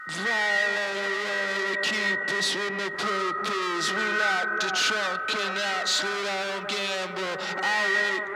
Violator, keep us with no purpose. We lock the trunk and out, slow down, gamble. I wake